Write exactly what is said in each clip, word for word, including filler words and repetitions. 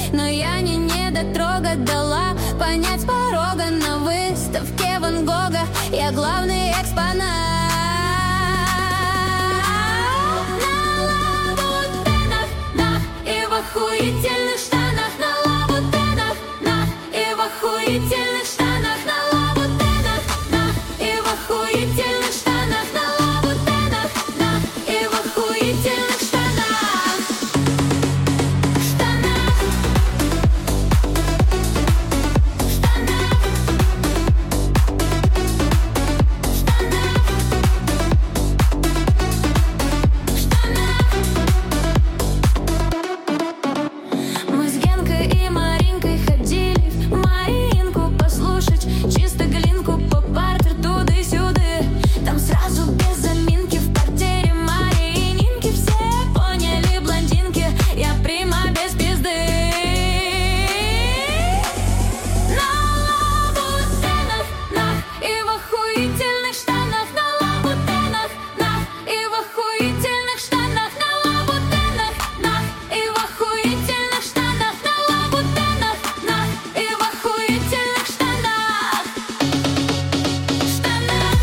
но я не недотрога дала понять с порога. На выставке Ван Гога я главный экспонат. На лабутенах, нах, и в охуительных штанах. На лабутенах, нах, и в охуительных штанах. На лабутенах, нах, и в охуительных штанах. На лабутенах, нах, и в охуительных штанах. Штанах. Мы с Генкой и Маринкой ходили в Маринку послушать чисто глинку по партер туды-сюды. Там сразу без заминки в портере Марии и Нинки. Все поняли, блондинки, я прима без пизды. На лабутенах, нах, и в охуительных штанах. На лабутенах, нах, и в охуительных штанах. На лабутенах, нах, и в охуительных штанах. На лабутенах, нах, и в охуительных штанах. Штанах.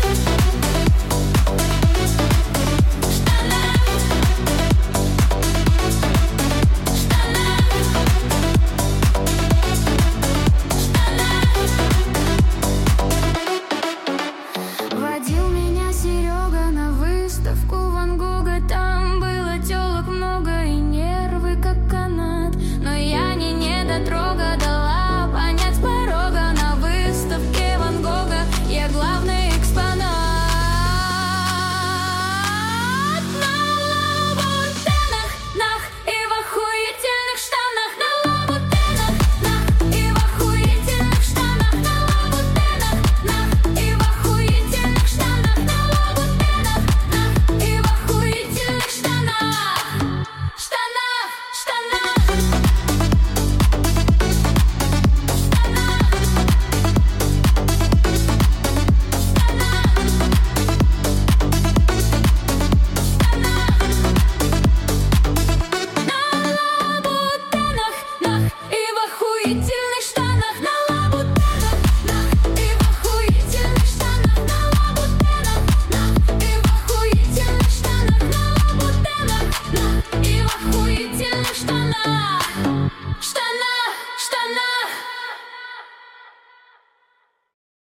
Водил меня Серега на выставку Ван Гога. Там было телок много и нервы как канат, но я не недотрога дала понять с порога. На выставке Ван Гога я главный экспонат. На лабутенах, нах, и в охуительных штанах. На лабутенах, нах, и в охуительных штанах. На лабутенах, нах, и в охуительных штанах. На лабутенах, нах, и в охуительных штанах. Штанах, штанах. Штанах.